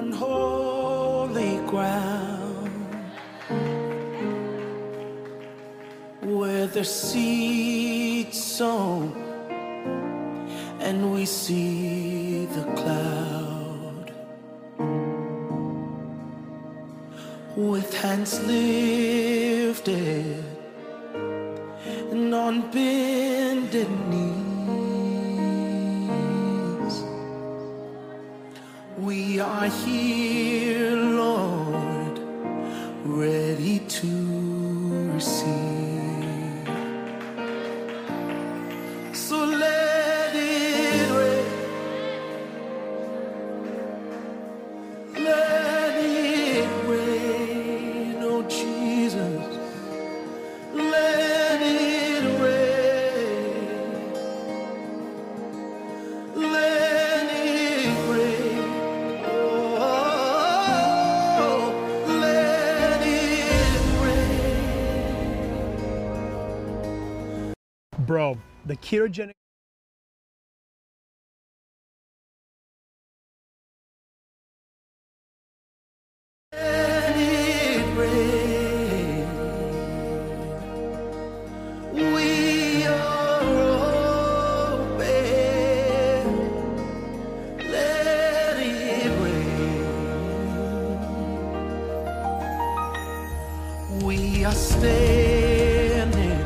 holy ground where the seeds sown and we see the cloud with hands lifted and on bended knees. We are here, Lord, ready to receive. So let it rain, let it rain, oh Jesus, let it rain, let it rain. Bro, the ketogenic Let it rain. We are open. Let it rain. We are standing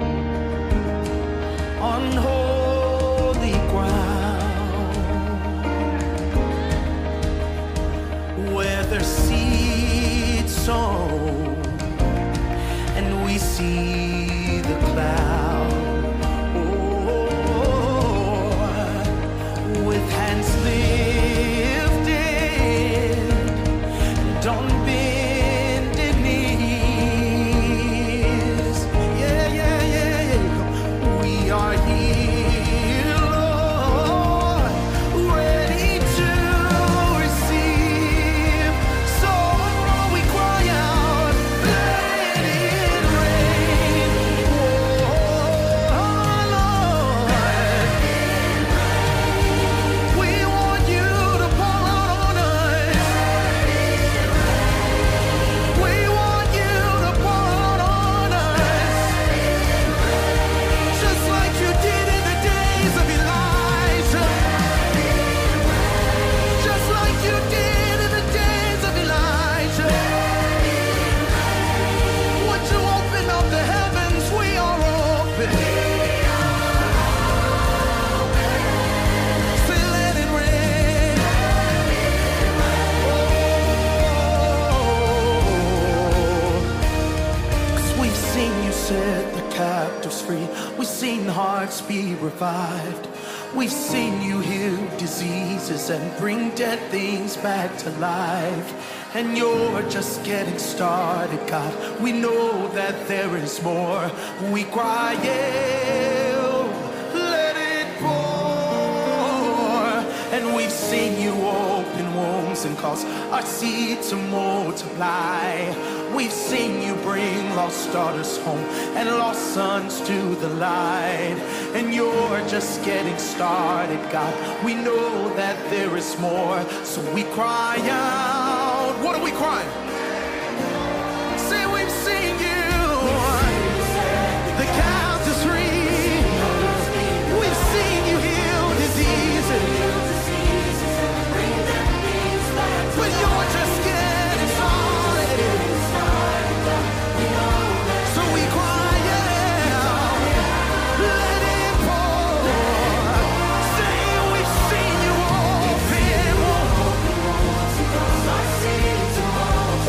on holy ground where there's seeds sown and we see the cloud. Oh, with hands lifted and on bended knees. Yeah, yeah, yeah, yeah. We are here, Lord, ready to receive. So we cry out, let it rain. Oh, Lord, we want you to pour out on us. We want you to pour out on us. Just like you did in the days of Elijah. Just like you did in the days of Elijah. Would you open up the heavens? We are open. Say, let it rain. Cause we've seen you set the captives free. We've seen hearts be revived. We've seen you heal diseases and bring dead things back to life. And you're just getting started, God. We know that there is more. We cry, yeah, let it pour. And we've seen you open wombs and cause our seed to multiply. We've seen you bring lost daughters home and lost sons to the light. And you're just getting started, God. We know that there is more. So we cry out. What are we crying? Say we've seen you. The captives free. We've seen you heal diseases. But you're just getting started. So we cry out, let it pour. Say we've seen you open.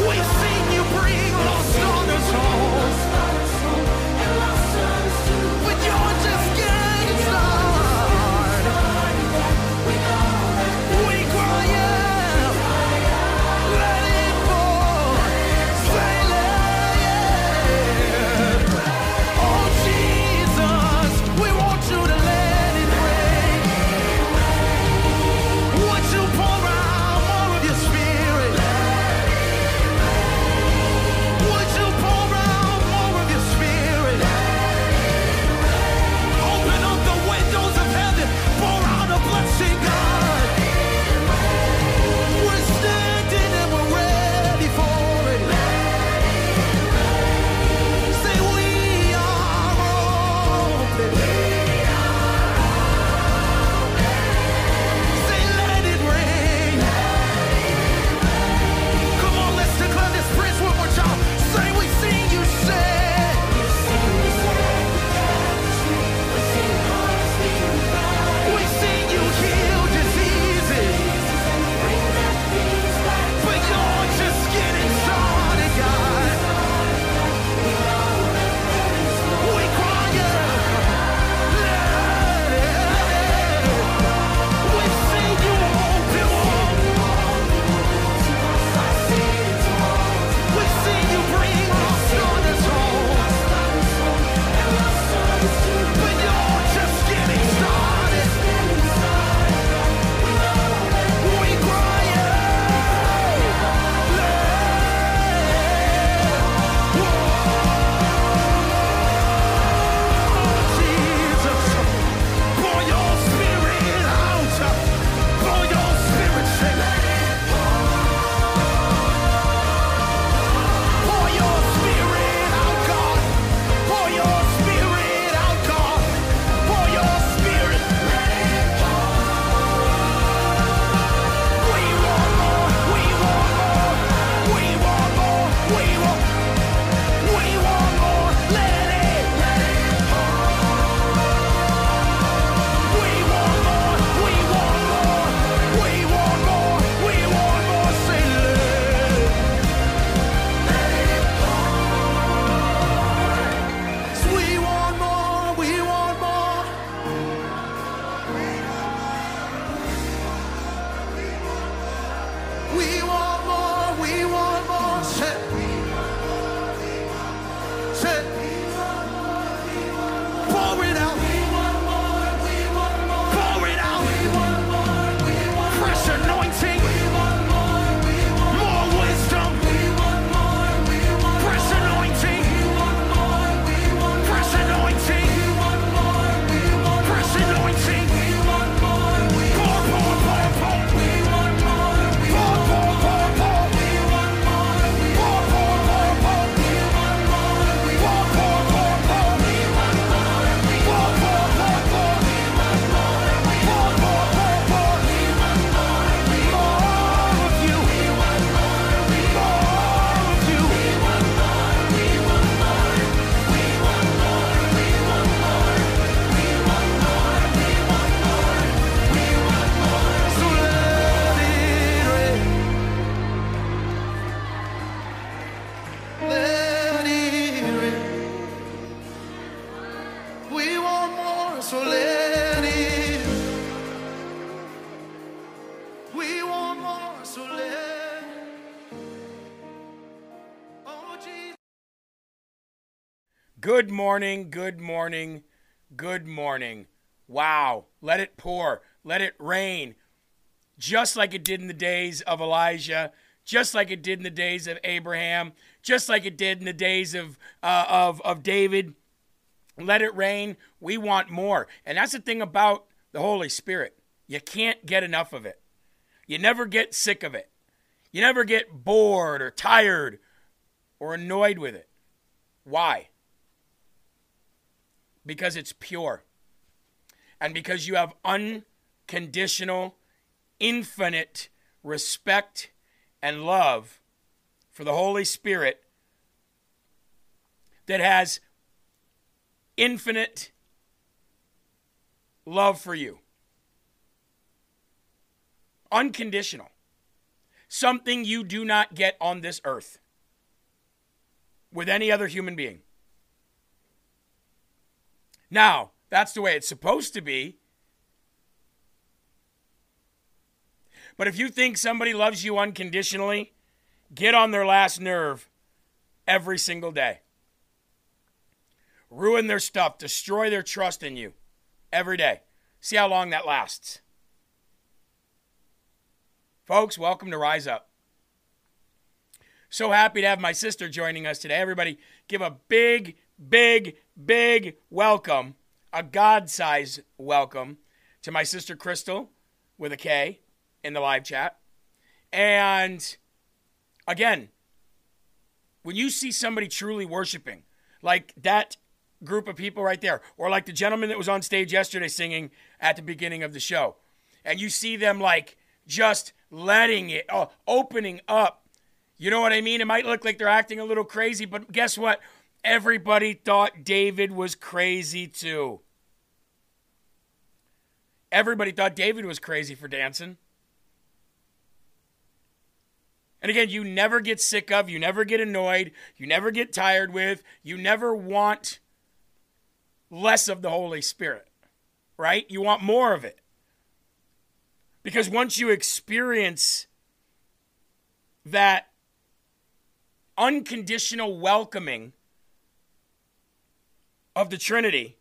Good morning, good morning, good morning. Wow, let it pour, let it rain, just like it did in the days of Elijah, just like it did in the days of Abraham, just like it did in the days of David. Let it rain. We want more. And that's the thing about the Holy Spirit. You can't get enough of it. You never get sick of it. You never get bored or tired or annoyed with it. Why? Because it's pure. And because you have unconditional, infinite respect and love for the Holy Spirit that has infinite love for you. Unconditional. Something you do not get on this earth with any other human being. Now, that's the way it's supposed to be. But if you think somebody loves you unconditionally, get on their last nerve every single day. Ruin their stuff, destroy their trust in you every day. See how long that lasts. Folks, welcome to Rise Up. So happy to have my sister joining us today. Everybody, give a big, big, big welcome, a God-size welcome to my sister Crystal with a K in the live chat. And again, when you see somebody truly worshiping, like that group of people right there, or like the gentleman that was on stage yesterday singing at the beginning of the show, and you see them like just letting it, opening up, you know what I mean? It might look like they're acting a little crazy, but guess what? Everybody thought David was crazy too. Everybody thought David was crazy for dancing. And again, you never get sick of, you never get annoyed, you never get tired with, you never want less of the Holy Spirit, right? You want more of it. Because once you experience that unconditional welcoming of the Trinity,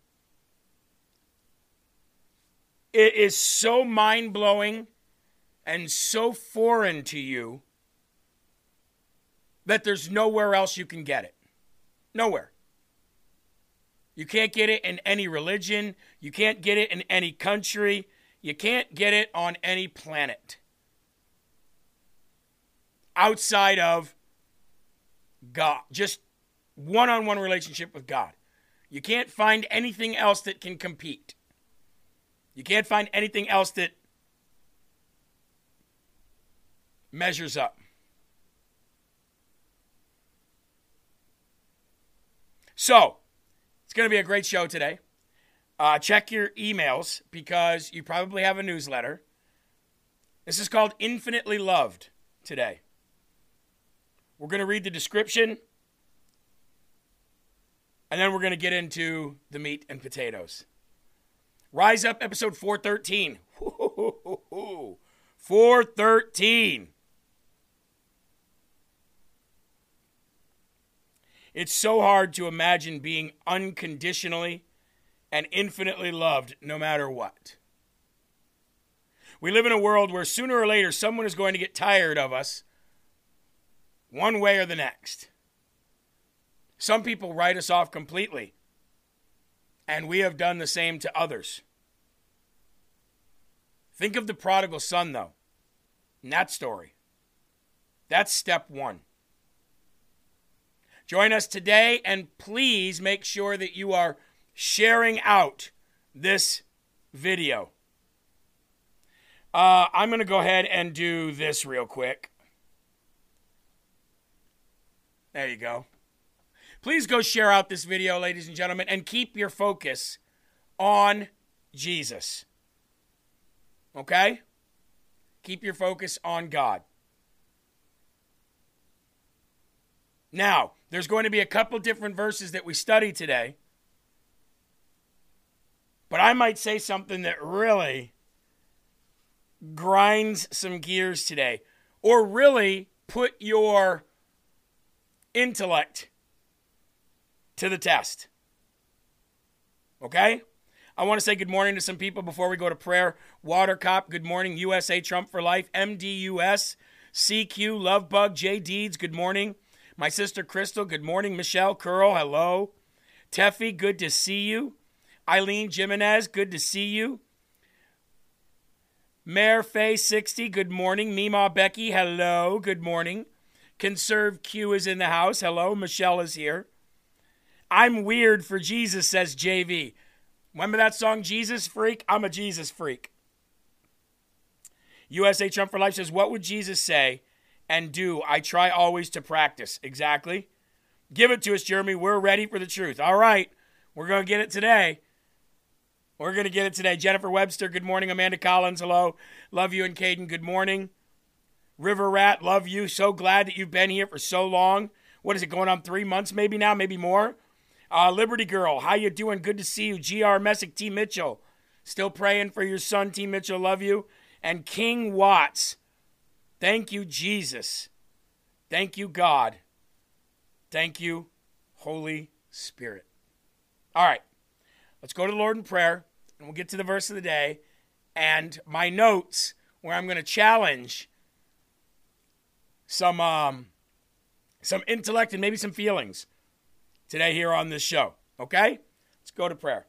it is so mind-blowing and so foreign to you that there's nowhere else you can get it. Nowhere. You can't get it in any religion. You can't get it in any country. You can't get it on any planet outside of God. Just one-on-one relationship with God. You can't find anything else that can compete. You can't find anything else that measures up. So, it's going to be a great show today. Check your emails because you probably have a newsletter. This is called Infinitely Loved today. We're going to read the description, and then we're going to get into the meat and potatoes. Rise Up, episode 413. 413. It's so hard to imagine being unconditionally and infinitely loved no matter what. We live in a world where sooner or later someone is going to get tired of us one way or the next. Some people write us off completely, and we have done the same to others. Think of the prodigal son, though, in that story. That's step one. Join us today, and please make sure that you are sharing out this video. I'm going to go ahead and do this real quick. There you go. Please go share out this video, ladies and gentlemen, and keep your focus on Jesus. Okay? Keep your focus on God. Now, there's going to be a couple different verses that we study today, but I might say something that really grinds some gears today, or really put your intellect to the test. Okay? I want to say good morning to some people before we go to prayer. Watercop, good morning. USA Trump for Life. MDUS. CQ, Lovebug, J Deeds, good morning. My sister Crystal, good morning. Michelle Curl, hello. Teffy, good to see you. Eileen Jimenez, good to see you. Mayor Faye 60, good morning. Mima Becky, hello, good morning. Conserve Q is in the house, hello. Michelle is here. I'm weird for Jesus, says JV. Remember that song, Jesus Freak? I'm a Jesus freak. USA Trump for Life says, what would Jesus say and do? I try always to practice. Exactly. Give it to us, Jeremy. We're ready for the truth. All right. We're going to get it today. We're going to get it today. Jennifer Webster, good morning. Amanda Collins, hello. Love you and Caden, good morning. River Rat, love you. So glad that you've been here for so long. What is it, going on 3 months maybe now, maybe more? Liberty Girl, how you doing? Good to see you. GR Messick, T. Mitchell. Still praying for your son, T. Mitchell, love you. And King Watts, thank you, Jesus. Thank you, God. Thank you, Holy Spirit. All right, let's go to the Lord in prayer, and we'll get to the verse of the day and my notes where I'm going to challenge some intellect and maybe some feelings today here on this show. Okay? Let's go to prayer.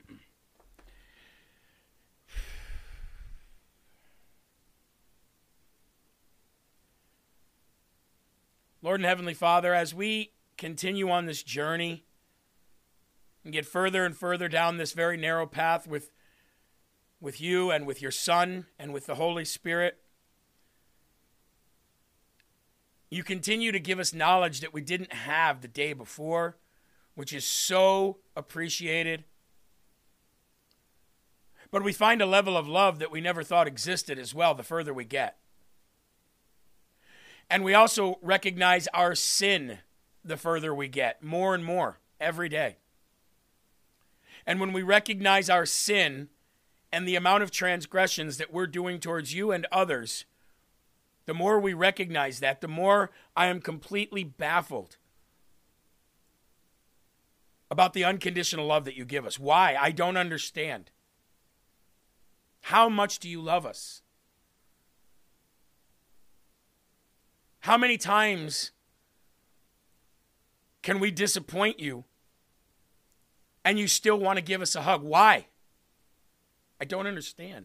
Lord and Heavenly Father, as we continue on this journey and get further and further down this very narrow path with you and with your Son and with the Holy Spirit, you continue to give us knowledge that we didn't have the day before, which is so appreciated. But we find a level of love that we never thought existed as well the further we get. And we also recognize our sin the further we get, more and more, every day. And when we recognize our sin and the amount of transgressions that we're doing towards you and others, the more we recognize that, the more I am completely baffled about the unconditional love that you give us. Why? I don't understand. How much do you love us? How many times can we disappoint you and you still want to give us a hug? Why? I don't understand.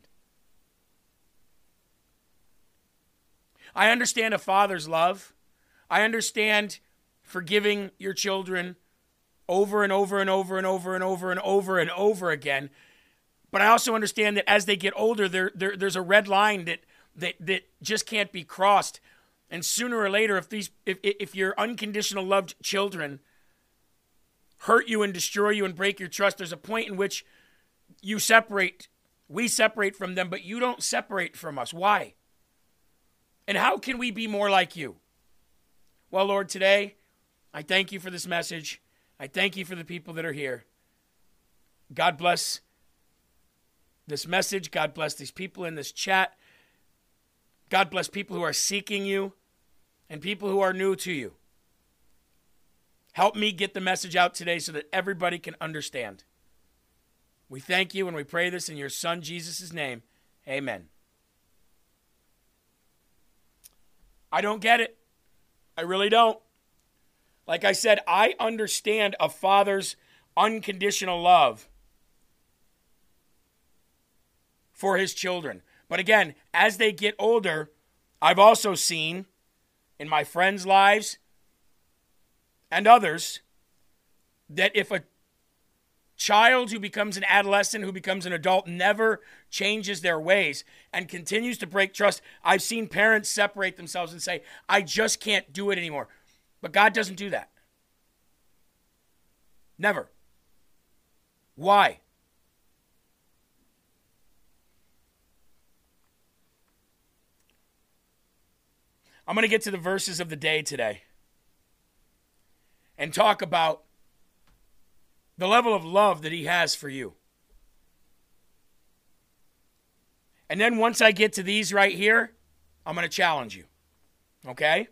I understand a father's love. I understand forgiving your children over and over and over and over and over and over and over again. But I also understand that as they get older, there's a red line that just can't be crossed. And sooner or later, if your unconditional loved children hurt you and destroy you and break your trust, there's a point in which we separate from them, but you don't separate from us. Why? And how can we be more like you? Well, Lord, today, I thank you for this message. I thank you for the people that are here. God bless this message. God bless these people in this chat. God bless people who are seeking you and people who are new to you. Help me get the message out today so that everybody can understand. We thank you and we pray this in your Son, Jesus' name. Amen. I don't get it. I really don't. Like I said, I understand a father's unconditional love for his children. But again, as they get older, I've also seen in my friends' lives and others that if a child who becomes an adolescent, who becomes an adult, never changes their ways and continues to break trust, I've seen parents separate themselves and say, I just can't do it anymore. But God doesn't do that. Never. Why? I'm going to get to the verses of the day today and talk about the level of love that he has for you. And then once I get to these right here, I'm going to challenge you. Okay?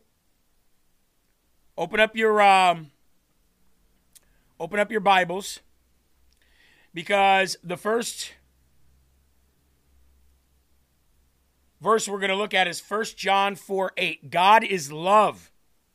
Open up your Bibles. Because the first verse we're going to look at is 1 John 4:8. God is love.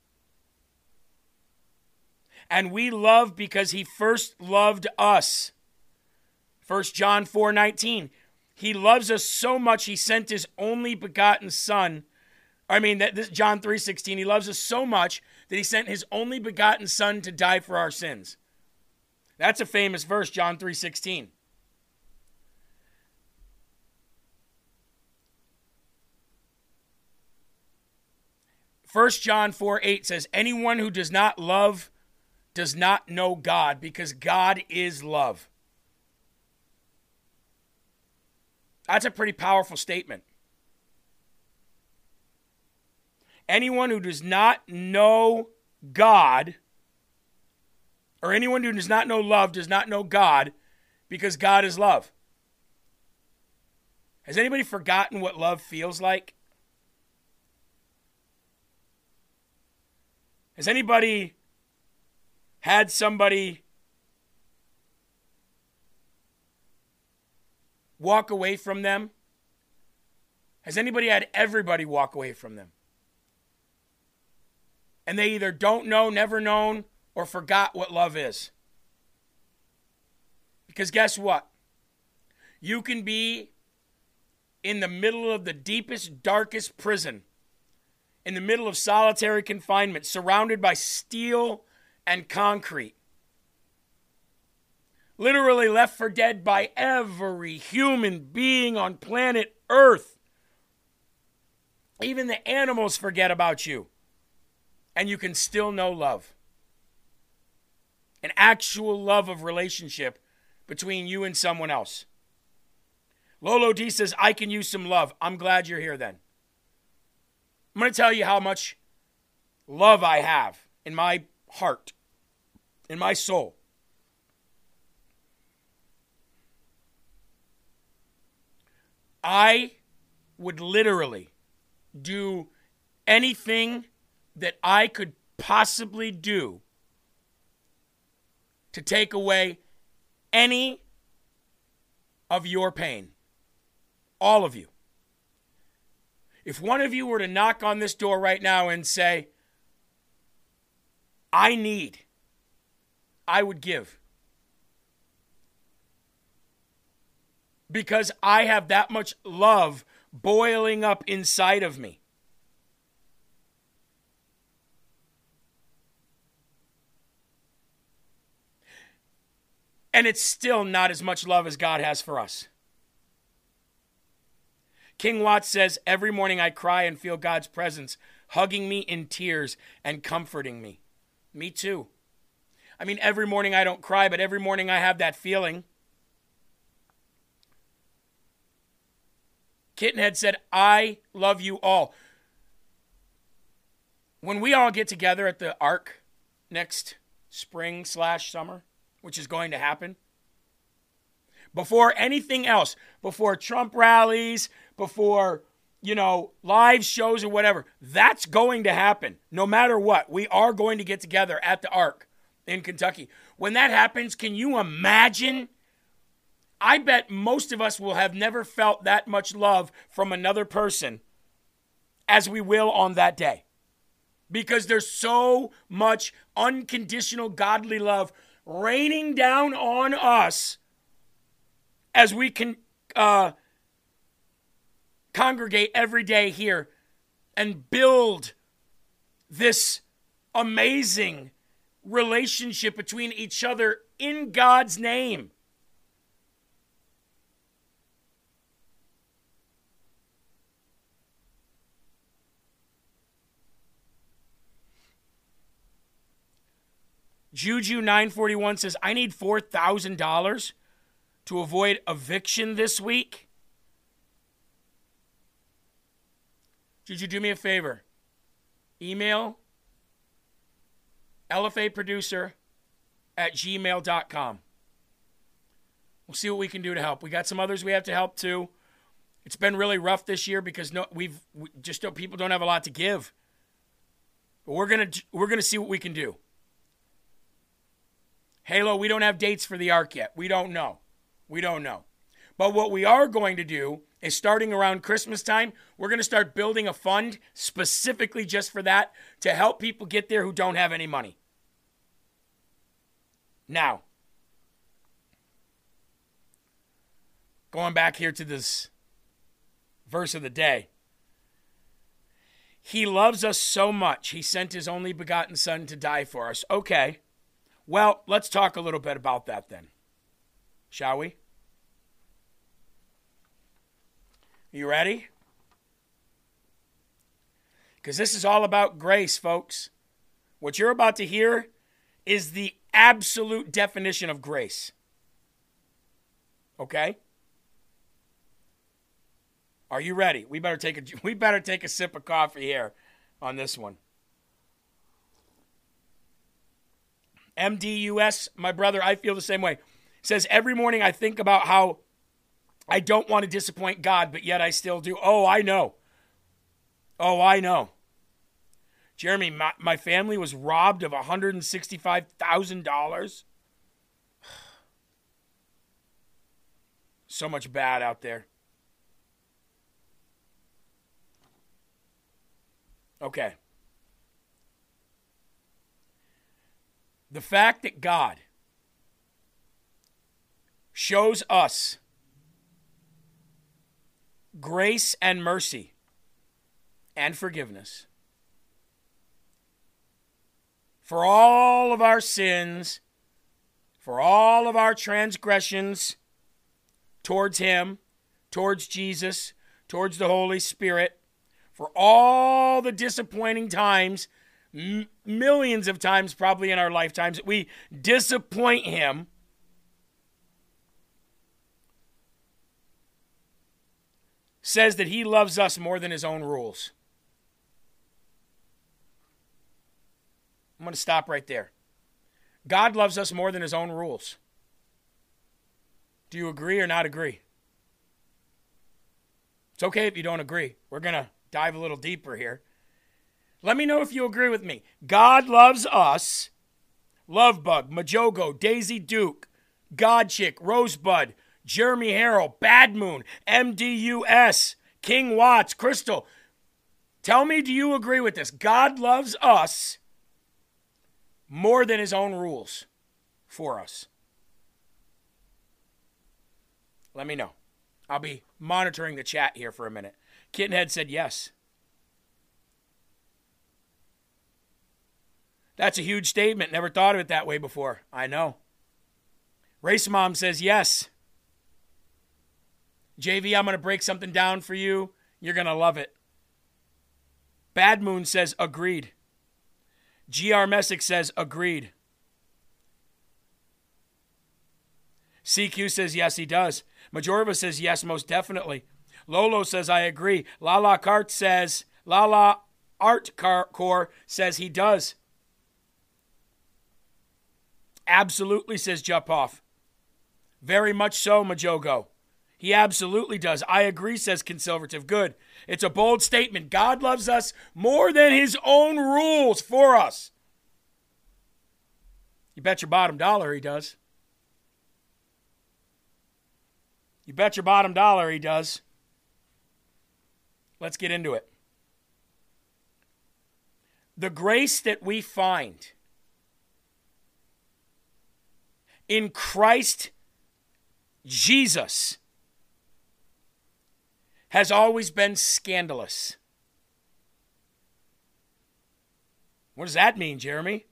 And we love because he first loved us. 1 John 4:19. He loves us so much he sent his only begotten son. John 3:16. He loves us so much that he sent his only begotten son to die for our sins. That's a famous verse, John 3:16. First John 4:8 says, anyone who does not love does not know God, because God is love. That's a pretty powerful statement. Anyone who does not know God, or anyone who does not know love, does not know God, because God is love. Has anybody forgotten what love feels like? Has anybody had somebody walk away from them? Has anybody had everybody walk away from them? And they either don't know, never known, or forgot what love is. Because guess what? You can be in the middle of the deepest, darkest prison, in the middle of solitary confinement, surrounded by steel and concrete, literally left for dead by every human being on planet Earth. Even the animals forget about you. And you can still know love. An actual love of relationship between you and someone else. Lolo D says, I can use some love. I'm glad you're here then. I'm going to tell you how much love I have in my heart, in my soul. I would literally do anything that I could possibly do to take away any of your pain. All of you. If one of you were to knock on this door right now and say, I would give. Because I have that much love boiling up inside of me. And it's still not as much love as God has for us. King Watts says, every morning I cry and feel God's presence, hugging me in tears and comforting me. Me too. I mean, every morning I don't cry, but every morning I have that feeling. Kittenhead said, I love you all. When we all get together at the Ark next spring/summer, which is going to happen, before anything else, before Trump rallies, before, live shows or whatever, that's going to happen. No matter what, we are going to get together at the Ark in Kentucky. When that happens, can you imagine? I bet most of us will have never felt that much love from another person as we will on that day. Because there's so much unconditional godly love raining down on us as we can congregate every day here and build this amazing relationship between each other in God's name. Juju941 says, I need $4,000 to avoid eviction this week. Juju, do me a favor. Email lfaproducer@gmail.com. We'll see what we can do to help. We got some others we have to help too. It's been really rough this year because people don't have a lot to give. But we're gonna see what we can do. Halo, we don't have dates for the Ark yet. We don't know. We don't know. But what we are going to do is, starting around Christmas time, we're going to start building a fund specifically just for that, to help people get there who don't have any money. Now, going back here to this verse of the day. He loves us so much, he sent his only begotten Son to die for us. Okay, well, let's talk a little bit about that then. Shall we? You ready? Because this is all about grace, folks. What you're about to hear is the absolute definition of grace. Okay? Are you ready? We better take a sip of coffee here on this one. MDUS, my brother, I feel the same way. Says, every morning I think about how I don't want to disappoint God, but yet I still do. Oh, I know. Jeremy, my family was robbed of $165,000. So much bad out there. Okay. The fact that God shows us grace and mercy and forgiveness for all of our sins, for all of our transgressions towards Him, towards Jesus, towards the Holy Spirit, for all the disappointing times, millions of times probably in our lifetimes, that we disappoint Him, says that He loves us more than His own rules. I'm going to stop right there. God loves us more than His own rules. Do you agree or not agree? It's okay if you don't agree. We're going to dive a little deeper here. Let me know if you agree with me. God loves us. Lovebug, Majogo, Daisy Duke, Godchick, Rosebud, Jeremy Harrell, Bad Moon, MDUS, King Watts, Crystal. Tell me, do you agree with this? God loves us more than His own rules for us. Let me know. I'll be monitoring the chat here for a minute. Kittenhead said yes. That's a huge statement. Never thought of it that way before. I know. Race Mom says yes. JV, I'm going to break something down for you. You're going to love it. Bad Moon says agreed. GR Messick says agreed. CQ says yes, he does. Majorva says yes, most definitely. Lolo says I agree. Lala Art Core says he does. Absolutely, says Jupoff. Very much so, Majogo. He absolutely does. I agree, says Conservative. Good. It's a bold statement. God loves us more than His own rules for us. You bet your bottom dollar He does. You bet your bottom dollar He does. Let's get into it. The grace that we find in Christ Jesus has always been scandalous. What does that mean, Jeremy?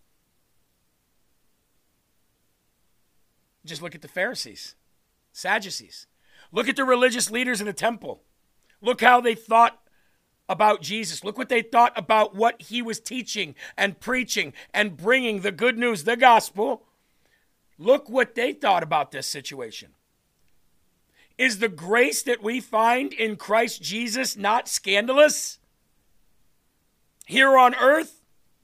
Just look at the Pharisees, Sadducees. Look at the religious leaders in the temple. Look how they thought about Jesus. Look what they thought about what He was teaching and preaching and bringing the good news, the gospel. Look what they thought about this situation. Is the grace that we find in Christ Jesus not scandalous here on earth?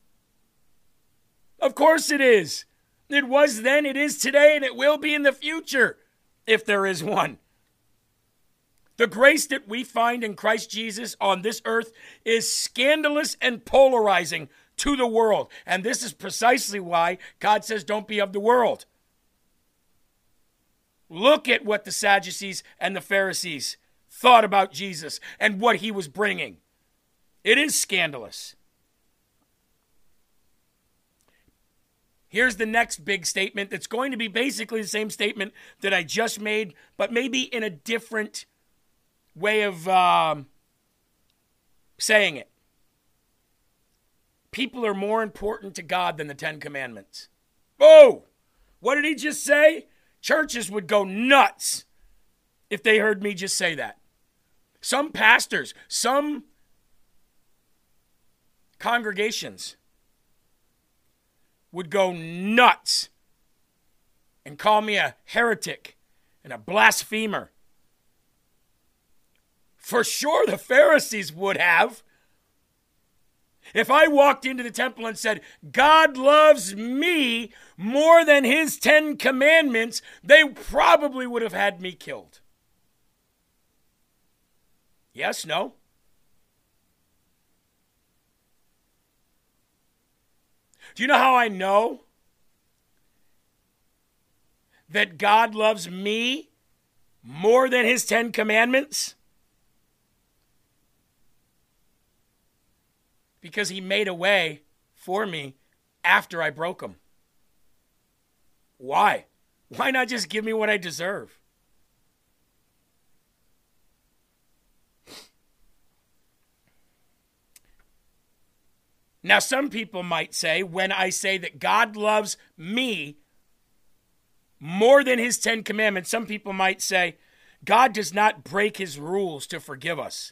Of course it is. It was then, it is today, and it will be in the future, if there is one. The grace that we find in Christ Jesus on this earth is scandalous and polarizing to the world. And this is precisely why God says, don't be of the world. Look at what the Sadducees and the Pharisees thought about Jesus and what he was bringing. It is scandalous. Here's the next big statement that's going to be basically the same statement that I just made, but maybe in a different way of saying it. People are more important to God than the Ten Commandments. Oh, what did he just say? Churches would go nuts if they heard me just say that. Some pastors, some congregations would go nuts and call me a heretic and a blasphemer. For sure the Pharisees would have. If I walked into the temple and said, God loves me more than his 10 commandments, they probably would have had me killed. Yes, no? Do you know how I know that God loves me more than his 10 commandments? Because he made a way for me after I broke them. Why? Why not just give me what I deserve? Now, some people might say, when I say that God loves me more than his 10 commandments, some people might say, God does not break his rules to forgive us.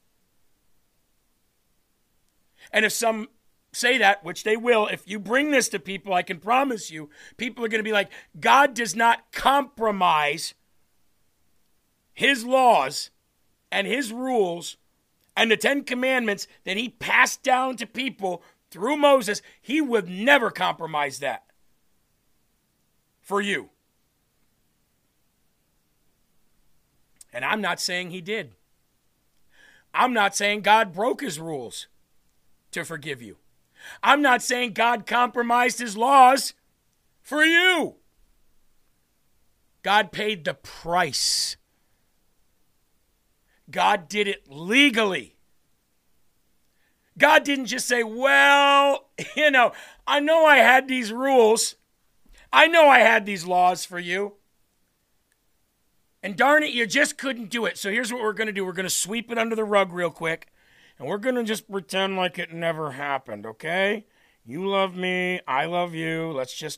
And if some say that, which they will, if you bring this to people, I can promise you, people are going to be like, God does not compromise his laws and his rules and the 10 commandments that he passed down to people through Moses. He would never compromise that for you. And I'm not saying he did. I'm not saying God broke his rules to forgive you. I'm not saying God compromised his laws for you. God paid the price. God did it legally. God didn't just say, well, I know I had these rules. I know I had these laws for you. And darn it, you just couldn't do it. So here's what we're going to do. We're going to sweep it under the rug real quick. And we're going to just pretend like it never happened, okay? You love me. I love you. Let's just...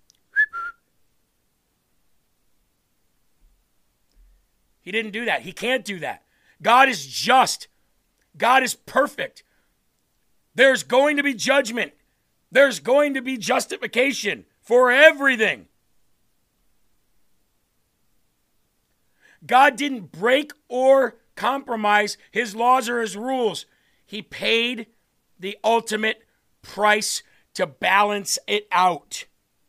He didn't do that. He can't do that. God is just. God is perfect. There's going to be judgment. There's going to be justification for everything. God didn't break or compromise his laws or his rules. He paid the ultimate price to balance it out.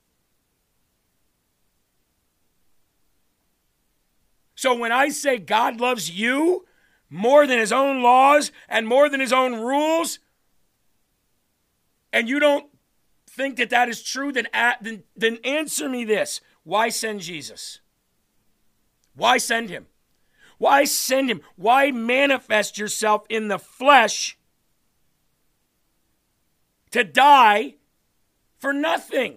So when I say God loves you more than his own laws and more than his own rules, and you don't think that that is true, then answer me this. Why send Jesus? Why send him? Why send him? Why manifest yourself in the flesh to die for nothing?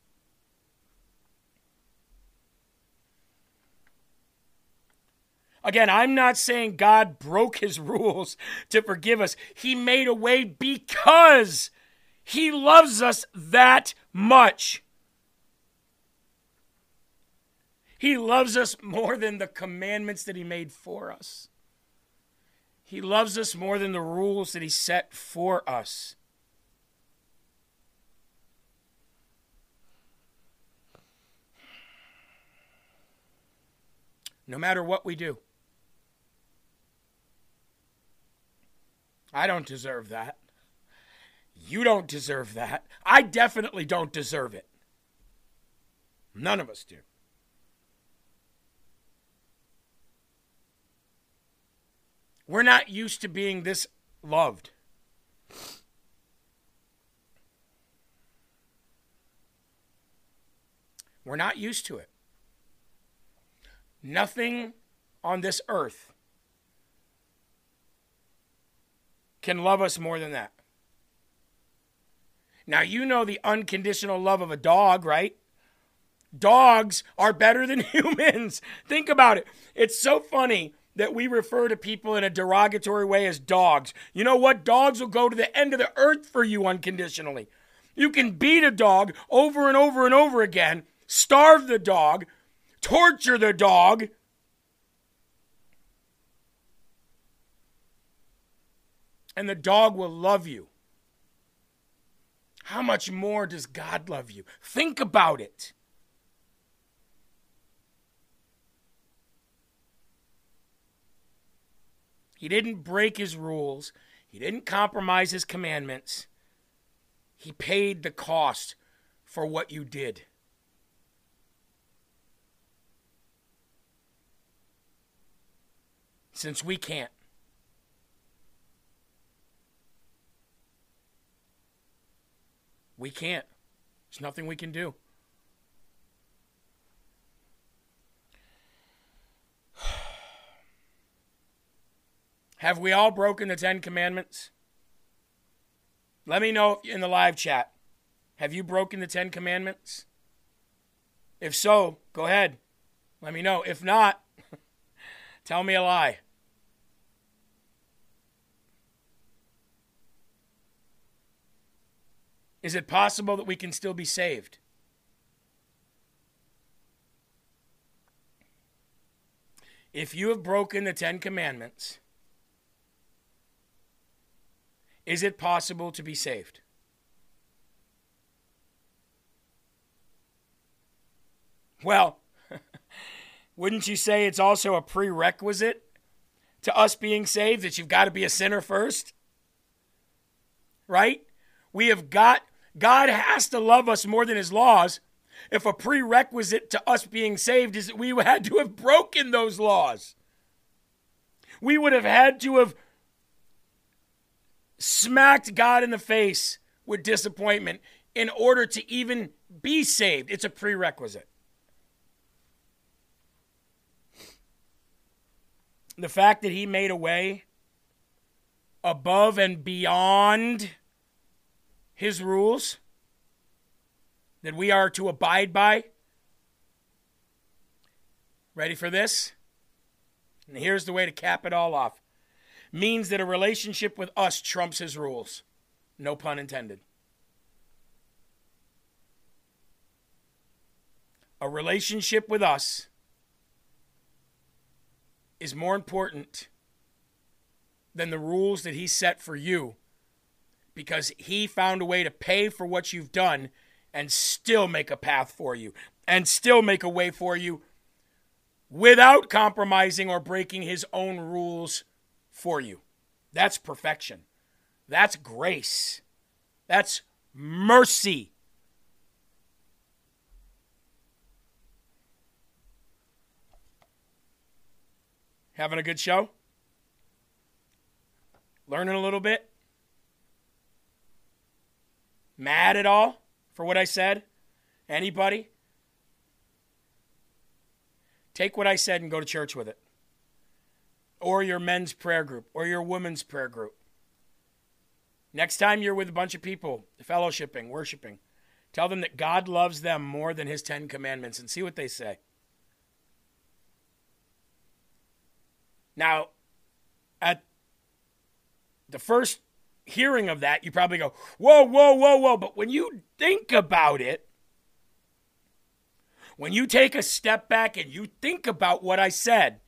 Again, I'm not saying God broke his rules to forgive us. He made a way because he loves us that much. He loves us more than the commandments that he made for us. He loves us more than the rules that he set for us. No matter what we do. I don't deserve that. You don't deserve that. I definitely don't deserve it. None of us do. We're not used to being this loved. We're not used to it. Nothing on this earth can love us more than that. Now, you know the unconditional love of a dog, right? Dogs are better than humans. Think about it. It's so funny that we refer to people in a derogatory way as dogs. You know what? Dogs will go to the end of the earth for you unconditionally. You can beat a dog over and over and over again, starve the dog, torture the dog, and the dog will love you. How much more does God love you? Think about it. He didn't break his rules. He didn't compromise his commandments. He paid the cost for what you did. Since we can't. We can't. There's nothing we can do. Have we all broken the 10 Commandments? Let me know in the live chat. Have you broken the 10 Commandments? If so, go ahead. Let me know. If not, tell me a lie. Is it possible that we can still be saved? If you have broken the 10 Commandments, is it possible to be saved? Well, wouldn't you say it's also a prerequisite to us being saved that you've got to be a sinner first? Right? God has to love us more than his laws if a prerequisite to us being saved is that we had to have broken those laws. We would have had to have smacked God in the face with disappointment in order to even be saved. It's a prerequisite. The fact that he made a way above and beyond his rules that we are to abide by. Ready for this? And here's the way to cap it all off. Means that a relationship with us trumps his rules. No pun intended. A relationship with us is more important than the rules that he set for you, because he found a way to pay for what you've done and still make a path for you and still make a way for you without compromising or breaking his own rules for you. That's perfection. That's grace. That's mercy. Having a good show? Learning a little bit? Mad at all for what I said? Anybody? Take what I said and go to church with it. Or your men's prayer group, or your women's prayer group. Next time you're with a bunch of people, fellowshipping, worshiping, tell them that God loves them more than his 10 commandments and see what they say. Now, at the first hearing of that, you probably go, whoa, whoa, whoa, whoa. But when you think about it, when you take a step back and you think about what I said,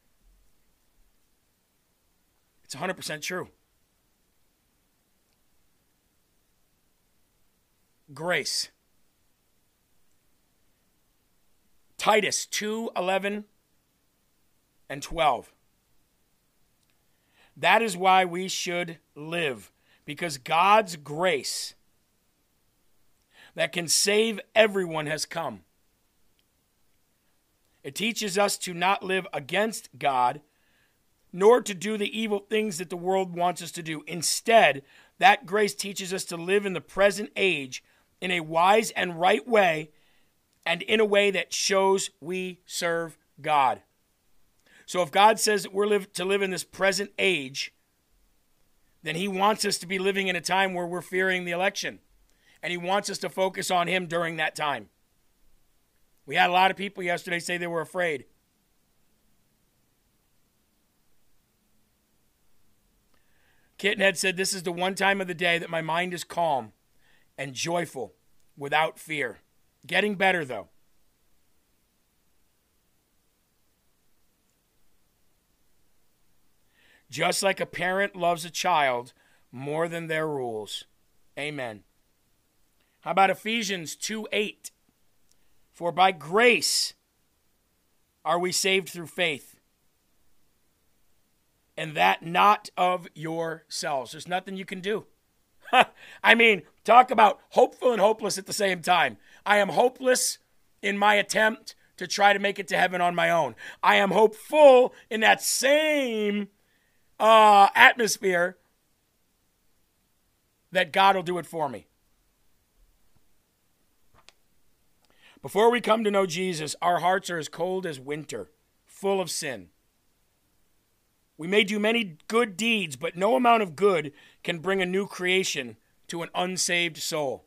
it's 100% true. Grace. Titus 2:11 and 12. That is why we should live, because God's grace that can save everyone has come. It teaches us to not live against God, nor to do the evil things that the world wants us to do. Instead, that grace teaches us to live in the present age in a wise and right way, and in a way that shows we serve God. So if God says that we're to live in this present age, then he wants us to be living in a time where we're fearing the election. And he wants us to focus on him during that time. We had a lot of people yesterday say they were afraid. Kittenhead said, this is the one time of the day that my mind is calm and joyful without fear. Getting better, though. Just like a parent loves a child more than their rules. Amen. How about Ephesians 2:8? For by grace are we saved through faith, and that not of yourselves. There's nothing you can do. I mean, talk about hopeful and hopeless at the same time. I am hopeless in my attempt to try to make it to heaven on my own. I am hopeful in that same atmosphere that God will do it for me. Before we come to know Jesus, our hearts are as cold as winter, full of sin. We may do many good deeds, but no amount of good can bring a new creation to an unsaved soul.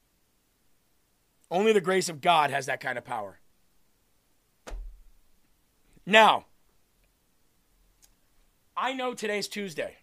Only the grace of God has that kind of power. Now, I know today's Tuesday.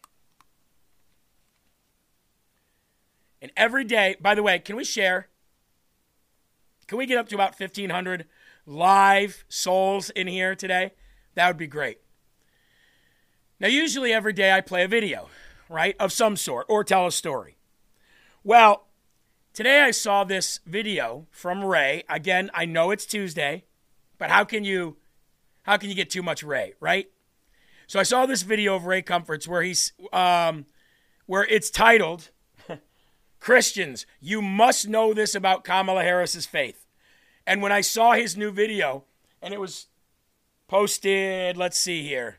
And every day, by the way, can we share? Can we get up to about 1,500 live souls in here today? That would be great. Now, usually every day I play a video, right, of some sort, or tell a story. Well, today I saw this video from Ray. Again, I know it's Tuesday, but how can you get too much Ray, right? So I saw this video of Ray Comforts where where it's titled, Christians, you must know this about Kamala Harris's faith. And when I saw his new video, and it was posted, let's see here,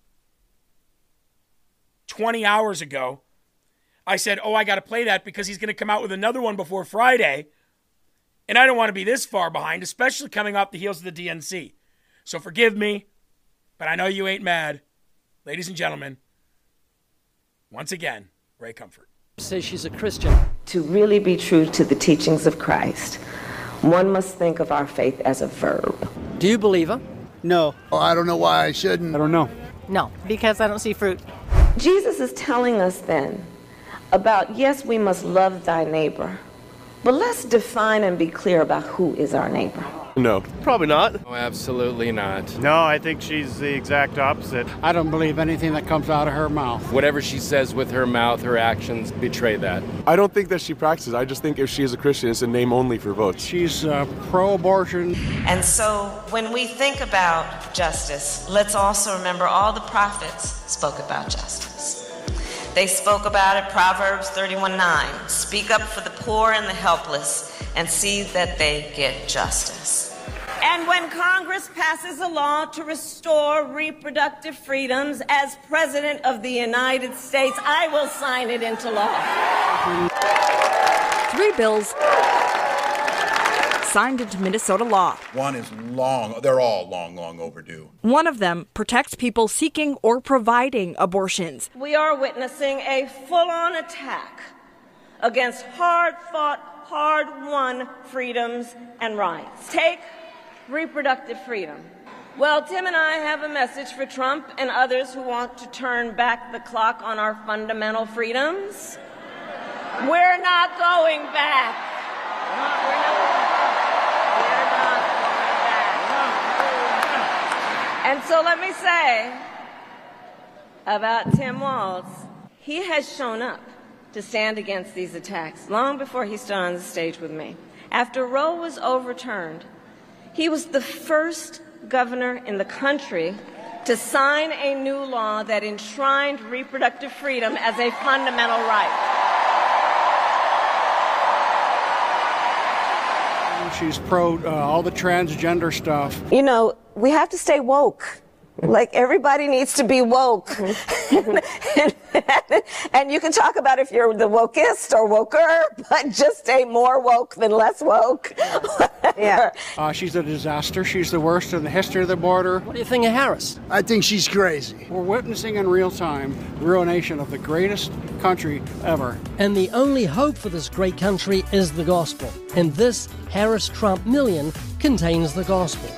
20 hours ago, I said, I got to play that because he's going to come out with another one before Friday. And I don't want to be this far behind, especially coming off the heels of the DNC. So forgive me, but I know you ain't mad. Ladies and gentlemen, once again, Ray Comfort. Says she's a Christian. To really be true to the teachings of Christ, one must think of our faith as a verb. Do you believe her? No. Oh, I don't know why I shouldn't. I don't know. No, because I don't see fruit. Jesus is telling us then about, yes, we must love thy neighbor, but let's define and be clear about who is our neighbor. No. Probably not. No, absolutely not. No, I think she's the exact opposite. I don't believe anything that comes out of her mouth. Whatever she says with her mouth, her actions betray that. I don't think that she practices. I just think if she is a Christian, it's a name only for votes. She's pro-abortion. And so when we think about justice, let's also remember all the prophets spoke about justice. They spoke about it, Proverbs 31:9. Speak up for the poor and the helpless and see that they get justice. And when Congress passes a law to restore reproductive freedoms, as President of the United States, I will sign it into law. 3 bills signed into Minnesota law. One is they're all long overdue. One of them protects people seeking or providing abortions. We are witnessing a full-on attack against hard-fought, hard-won freedoms and rights. Take reproductive freedom. Well, Tim and I have a message for Trump and others who want to turn back the clock on our fundamental freedoms. We're not going back. We're not going back. And so let me say about Tim Walz, he has shown up to stand against these attacks long before he stood on the stage with me. After Roe was overturned, he was the first governor in the country to sign a new law that enshrined reproductive freedom as a fundamental right. She's pro all the transgender stuff. You know, we have to stay woke. Like, everybody needs to be woke. And you can talk about if you're the wokest or woker, but just stay more woke than less woke. Yeah. She's a disaster. She's the worst in the history of the border. What do you think of Harris? I think she's crazy. We're witnessing in real time the ruination of the greatest country ever. And the only hope for this great country is the gospel. And this Harris Trump million contains the gospel.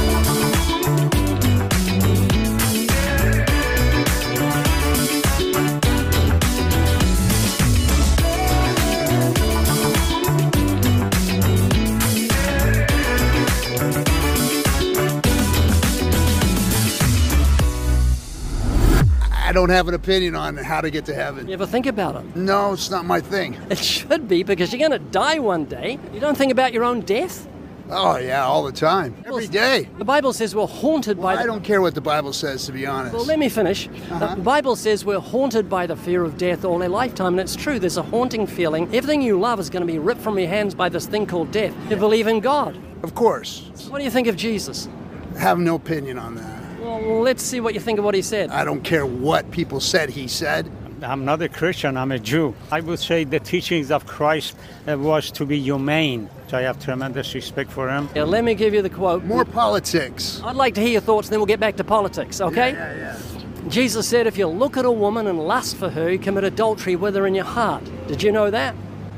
I don't have an opinion on how to get to heaven. You ever think about it? No, it's not my thing. It should be, because you're going to die one day. You don't think about your own death? Oh, yeah, all the time. Every day. The Bible says we're haunted by... I don't care what the Bible says, to be honest. Well, let me finish. The Bible says we're haunted by the fear of death all our lifetime, and it's true. There's a haunting feeling. Everything you love is going to be ripped from your hands by this thing called death. You believe in God? Of course. What do you think of Jesus? I have no opinion on that. Well, let's see what you think of what he said. I don't care what people said he said. I'm not a Christian, I'm a Jew. I would say the teachings of Christ was to be humane. So I have tremendous respect for him. Yeah, let me give you the quote. More politics. I'd like to hear your thoughts, and then we'll get back to politics, okay? Yeah. Jesus said, if you look at a woman and lust for her, you commit adultery with her in your heart. Did you know that?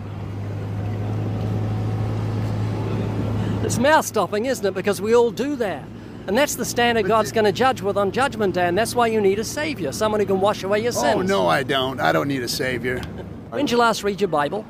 It's mouth-stopping, isn't it? Because we all do that. And that's the standard God's going to judge with on Judgment Day, and that's why you need a Savior, someone who can wash away your sins. Oh, no, I don't. I don't need a Savior. When did you last read your Bible?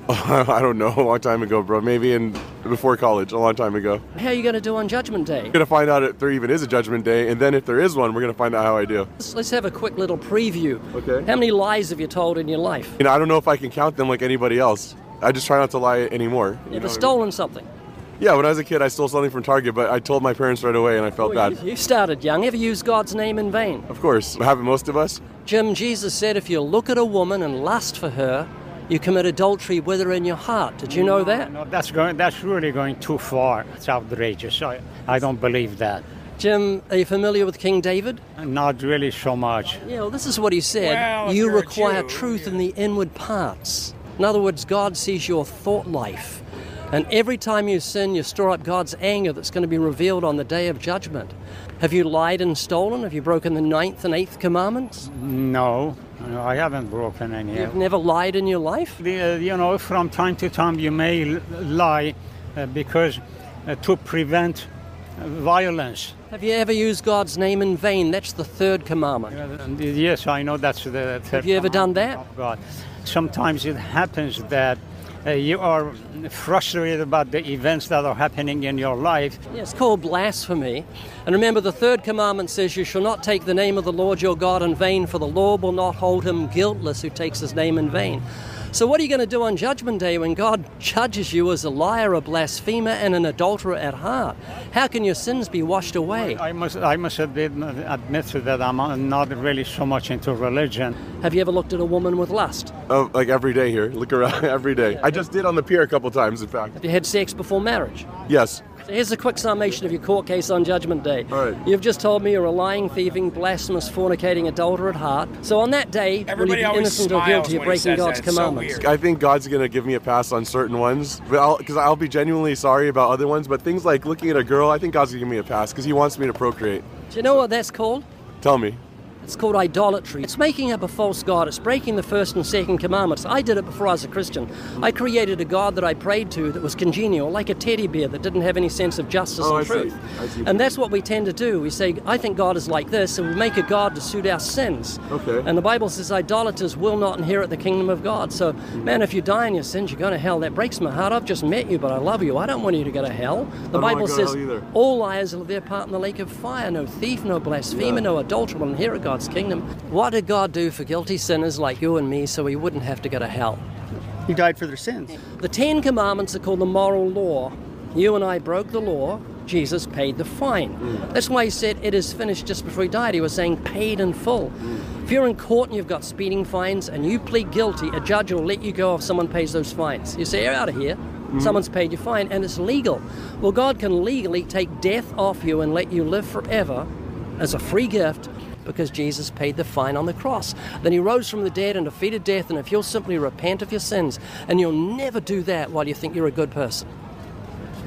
I don't know, a long time ago, bro. Maybe before college, a long time ago. How are you going to do on Judgment Day? We're going to find out if there even is a Judgment Day, and then if there is one, we're going to find out how I do. Let's have a quick little preview. Okay. How many lies have you told in your life? I don't know if I can count them like anybody else. I just try not to lie anymore. You ever stolen something? Yeah, when I was a kid, I stole something from Target, but I told my parents right away, and I felt bad. You started young. Ever used God's name in vain? Of course. Haven't most of us? Jim, Jesus said if you look at a woman and lust for her, you commit adultery with her in your heart. Did you know that? No, that's really going too far. It's outrageous. I don't believe that. Jim, are you familiar with King David? Not really so much. Yeah, well, this is what he said. Well, you require truth in the inward parts. In other words, God sees your thought life. And every time you sin, you store up God's anger that's going to be revealed on the day of judgment. Have you lied and stolen? Have you broken the 9th and 8th commandments? No, I haven't broken any. You've never lied in your life? From time to time you may lie because to prevent violence. Have you ever used God's name in vain? That's the 3rd commandment. Yes, I know that's the 3rd. Have you ever done that? Of God. Sometimes it happens that you are frustrated about the events that are happening in your life. Yeah, it's called blasphemy. And remember, the 3rd commandment says you shall not take the name of the Lord your God in vain, for the Lord will not hold him guiltless who takes his name in vain. So what are you going to do on Judgment Day when God judges you as a liar, a blasphemer, and an adulterer at heart? How can your sins be washed away? I must admit that I'm not really so much into religion. Have you ever looked at a woman with lust? Oh, like every day here. Look around every day. I just did on the pier a couple times, in fact. Have you had sex before marriage? Yes. So here's a quick summation of your court case on Judgment Day. All right. You've just told me you're a lying, thieving, blasphemous, fornicating adulterer at heart. So on that day, will you be innocent or guilty of breaking God's commandments? I think God's going to give me a pass on certain ones, because I'll be genuinely sorry about other ones. But things like looking at a girl, I think God's going to give me a pass because he wants me to procreate. Do you know what that's called? Tell me. It's called idolatry. It's making up a false god. It's breaking the 1st and 2nd commandments. I did it before I was a Christian. I created a god that I prayed to that was congenial, like a teddy bear that didn't have any sense of justice and truth. I see. And that's what we tend to do. We say, I think God is like this, and we make a god to suit our sins. Okay. And the Bible says idolaters will not inherit the kingdom of God. So, man, if you die in your sins, you're going to hell. That breaks my heart. I've just met you, but I love you. I don't want you to go to hell. The Bible says all liars will have their part in the lake of fire. No thief, no blasphemer, no adulterer will inherit God's kingdom. What did God do for guilty sinners like you and me so we wouldn't have to go to hell? He died for their sins. The 10 commandments are called the moral law. You and I broke the law. Jesus paid the fine. That's why he said it is finished just before he died. He was saying paid in full. If you're in court and you've got speeding fines and you plead guilty, a judge will let you go if someone pays those fines. You say, you're out of here. Someone's paid your fine and it's legal. Well, God can legally take death off you and let you live forever as a free gift, because Jesus paid the fine on the cross. Then he rose from the dead and defeated death, and if you'll simply repent of your sins, and you'll never do that while you think you're a good person.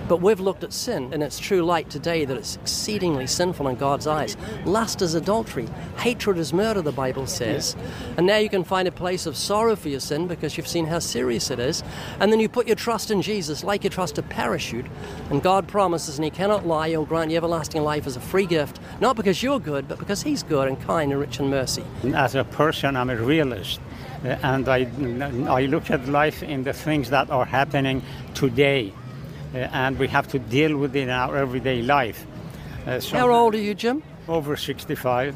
But we've looked at sin in its true light today, that it's exceedingly sinful in God's eyes. Lust is adultery. Hatred is murder, the Bible says. And now you can find a place of sorrow for your sin because you've seen how serious it is. And then you put your trust in Jesus like you trust a parachute. And God promises, and He cannot lie, He'll grant you everlasting life as a free gift, not because you're good, but because He's good and kind and rich in mercy. As a person, I'm a realist. And I look at life in the things that are happening today. And we have to deal with it in our everyday life. How old are you, Jim? Over 65.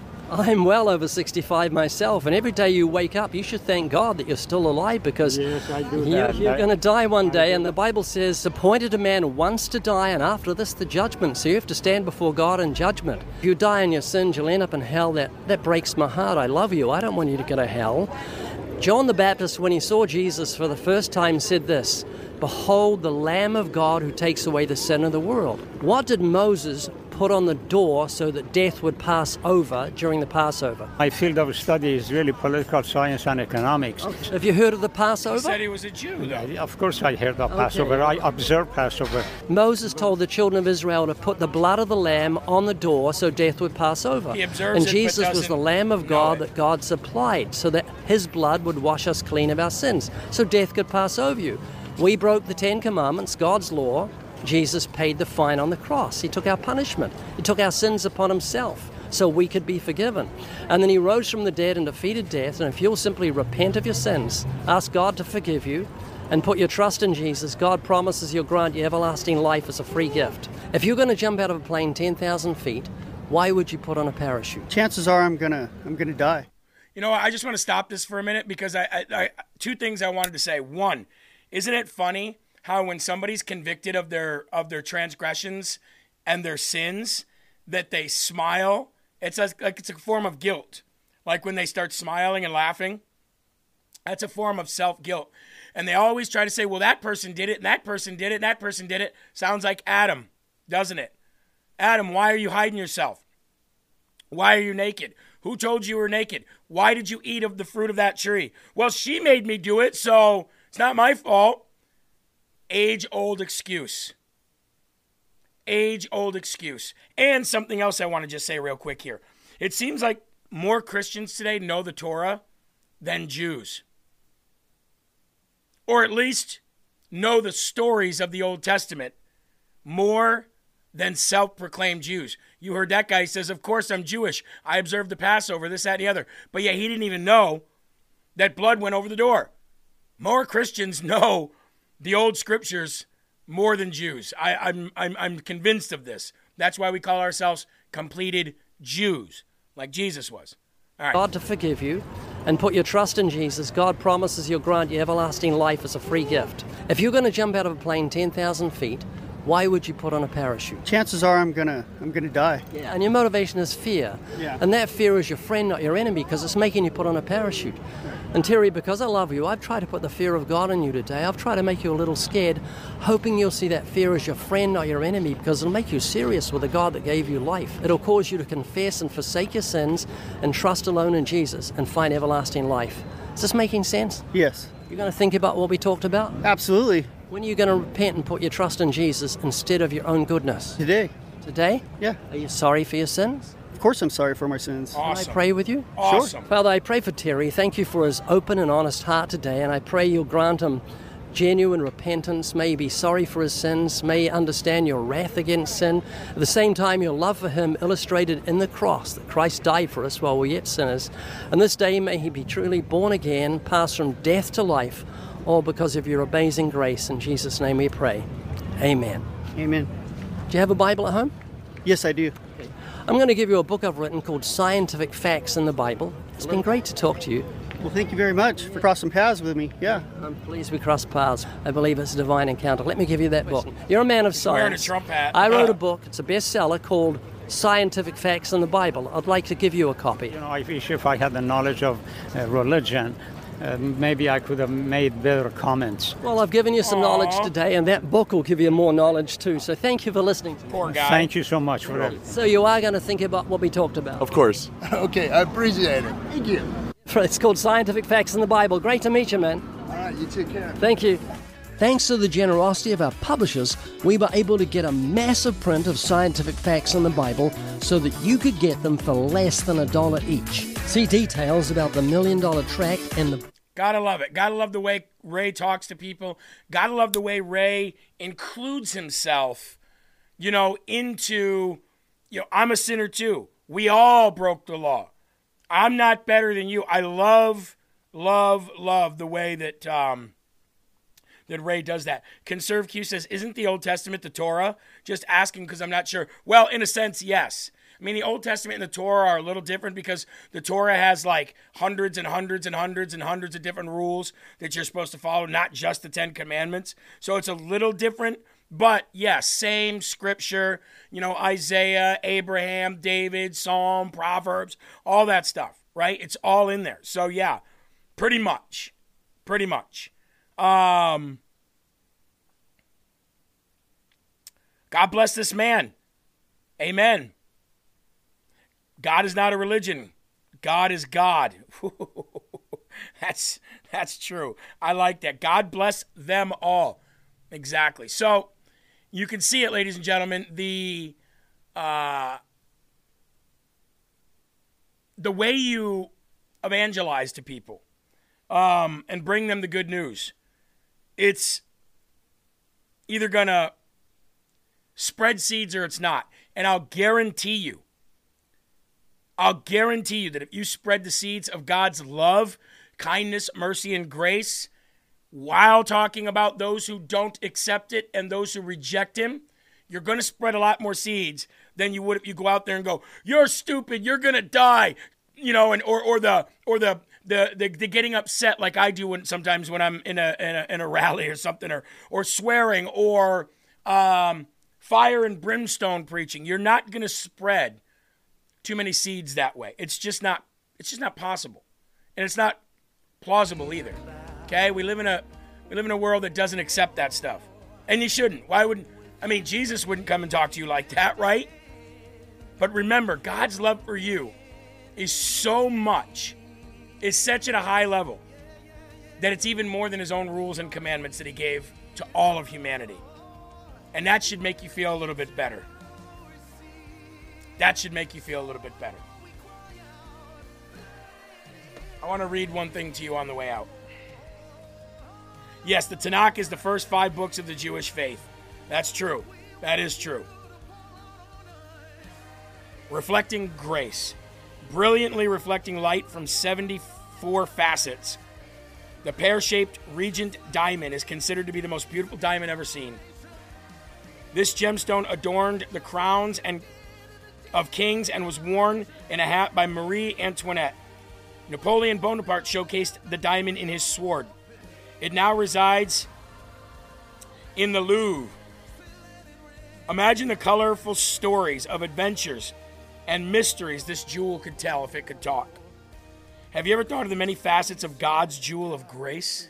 I'm well over 65 myself, and every day you wake up, you should thank God that you're still alive, because yes, I do you're going to die one day, and the Bible says, appointed a man once to die, and after this the judgment. So you have to stand before God in judgment. If you die in your sins, you'll end up in hell. That breaks my heart. I love you. I don't want you to go to hell. John the Baptist, when he saw Jesus for the first time, said this, "Behold the Lamb of God who takes away the sin of the world." What did Moses put on the door so that death would pass over during the Passover? My field of study is really political science and economics. Okay. Have you heard of the Passover? He said he was a Jew, though. Yeah, of course I heard of Passover. I observed Passover. Moses told the children of Israel to put the blood of the lamb on the door so death would pass over. He observes and it, Jesus but was the Lamb of God that God supplied so that His blood would wash us clean of our sins, so death could pass over you. We broke the 10 Commandments, God's law. Jesus paid the fine on the cross. He took our punishment. He took our sins upon Himself so we could be forgiven. And then He rose from the dead and defeated death. And if you'll simply repent of your sins, ask God to forgive you, and put your trust in Jesus, God promises He'll grant you everlasting life as a free gift. If you're going to jump out of a plane 10,000 feet, why would you put on a parachute? Chances are I'm gonna die. You know what? I just want to stop this for a minute because I two things I wanted to say. One, isn't it funny how when somebody's convicted of their transgressions and their sins, that they smile? It's like it's a form of guilt. Like when they start smiling and laughing, that's a form of self-guilt. And they always try to say, well, that person did it, and that person did it, and that person did it. Sounds like Adam, doesn't it? Adam, why are you hiding yourself? Why are you naked? Who told you were naked? Why did you eat of the fruit of that tree? Well, she made me do it, so it's not my fault. Age-old excuse. Age-old excuse. And something else I want to just say real quick here. It seems like more Christians today know the Torah than Jews. Or at least know the stories of the Old Testament more than self-proclaimed Jews. You heard that guy, he says, of course I'm Jewish. I observed the Passover, this, that, and the other. But yeah, he didn't even know that blood went over the door. More Christians know the old scriptures more than Jews. I'm convinced of this. That's why we call ourselves completed Jews, like Jesus was. All right. God to forgive you, and put your trust in Jesus. God promises He'll grant you everlasting life as a free gift. If you're going to jump out of a plane 10,000 feet, why would you put on a parachute? Chances are I'm gonna die. Yeah, and your motivation is fear. Yeah. And that fear is your friend, not your enemy, because it's making you put on a parachute. And Terry, because I love you, I've tried to put the fear of God in you today. I've tried to make you a little scared, hoping you'll see that fear as your friend, not your enemy, because it'll make you serious with the God that gave you life. It'll cause you to confess and forsake your sins and trust alone in Jesus and find everlasting life. Is this making sense? Yes. You're going to think about what we talked about? Absolutely. When are you going to repent and put your trust in Jesus instead of your own goodness? Today. Today? Yeah. Are you sorry for your sins? Of course I'm sorry for my sins. Awesome. Can I pray with you? Awesome. Sure. Father, I pray for Terry. Thank you for his open and honest heart today, and I pray you'll grant him genuine repentance. May he be sorry for his sins. May he understand your wrath against sin. At the same time, your love for him illustrated in the cross, that Christ died for us while we're yet sinners. And this day, may he be truly born again, pass from death to life, all because of your amazing grace. In Jesus' name we pray. Amen. Amen. Do you have a Bible at home? Yes, I do. Okay. I'm going to give you a book I've written called Scientific Facts in the Bible. It's been great to talk to you. Well, thank you very much for crossing paths with me. Yeah. I'm pleased we crossed paths. I believe it's a divine encounter. Let me give you that book. You're a man of science. Wearing a Trump hat. I wrote a book. It's a bestseller called Scientific Facts in the Bible. I'd like to give you a copy. You know, I wish if I had the knowledge of religion, maybe I could have made better comments. Well, I've given you some knowledge today, and that book will give you more knowledge too. So thank you for listening to me. Poor guy. Thank you so much for that. So you are going to think about what we talked about? Of course. Okay, I appreciate it. Thank you. It's called Scientific Facts in the Bible. Great to meet you, man. All right, you take care. Thank you. Thanks to the generosity of our publishers, we were able to get a massive print of scientific facts in the Bible so that you could get them for less than $1 each. See details about the $1 Million Tract in the... Gotta love it. Gotta love the way Ray talks to people. Gotta love the way Ray includes himself, into, I'm a sinner too. We all broke the law. I'm not better than you. I love the way that that Ray does that. Conserve Q says, isn't the Old Testament the Torah? Just asking because I'm not sure. Well, in a sense, yes. I mean, the Old Testament and the Torah are a little different because the Torah has like hundreds and hundreds and hundreds and hundreds of different rules that you're supposed to follow, not just the 10 Commandments. So it's a little different. But yes, same scripture, Isaiah, Abraham, David, Psalm, Proverbs, all that stuff, right? It's all in there. So yeah, pretty much. God bless this man. Amen. God is not a religion. God is God. That's true. I like that. God bless them all. Exactly. So you can see it, ladies and gentlemen, the way you evangelize to people and bring them the good news. It's either going to spread seeds or it's not. And I'll guarantee you that if you spread the seeds of God's love, kindness, mercy, and grace while talking about those who don't accept it and those who reject him, you're going to spread a lot more seeds than you would if you go out there and go, you're stupid, you're going to die, or the getting upset like I do sometimes when I'm in a rally or something, or swearing, or fire and brimstone preaching. You're not going to spread too many seeds that way. It's just not possible. And it's not plausible either. Okay? We live in a world that doesn't accept that stuff. And you shouldn't. Jesus wouldn't come and talk to you like that, right? But remember, God's love for you is such at a high level that it's even more than his own rules and commandments that he gave to all of humanity. And that should make you feel a little bit better. I want to read one thing to you on the way out. Yes, the Tanakh is the first 5 books of the Jewish faith. That's true. That is true. Reflecting grace. Brilliantly reflecting light from 74 facets. The pear-shaped Regent diamond is considered to be the most beautiful diamond ever seen. This gemstone adorned the crowns of kings and was worn in a hat by Marie Antoinette. Napoleon Bonaparte showcased the diamond in his sword. It now resides in the Louvre. Imagine the colorful stories of adventures and mysteries this jewel could tell if it could talk. Have you ever thought of the many facets of God's jewel of grace?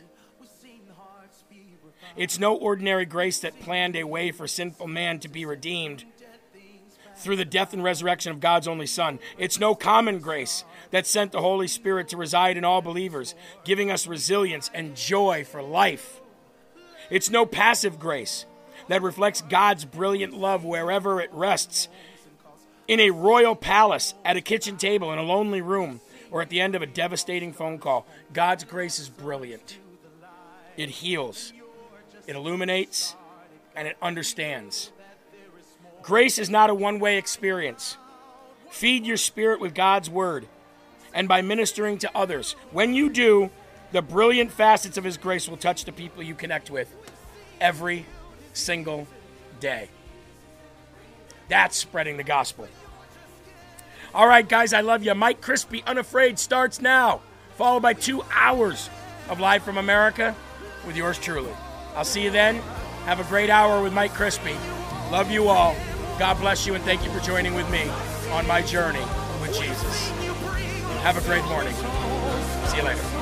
It's no ordinary grace that planned a way for sinful man to be redeemed through the death and resurrection of God's only Son. It's no common grace that sent the Holy Spirit to reside in all believers, giving us resilience and joy for life. It's no passive grace that reflects God's brilliant love wherever it rests, in a royal palace, at a kitchen table, in a lonely room, or at the end of a devastating phone call. God's grace is brilliant. It heals, it illuminates, and it understands. Grace is not a one-way experience. Feed your spirit with God's word and by ministering to others. When you do, the brilliant facets of his grace will touch the people you connect with every single day. That's spreading the gospel. All right, guys, I love you. Mike Crispy, Unafraid, starts now, followed by 2 hours of Live from America with yours truly. I'll see you then. Have a great hour with Mike Crispy. Love you all. God bless you, and thank you for joining with me on my journey with Jesus. Have a great morning. See you later.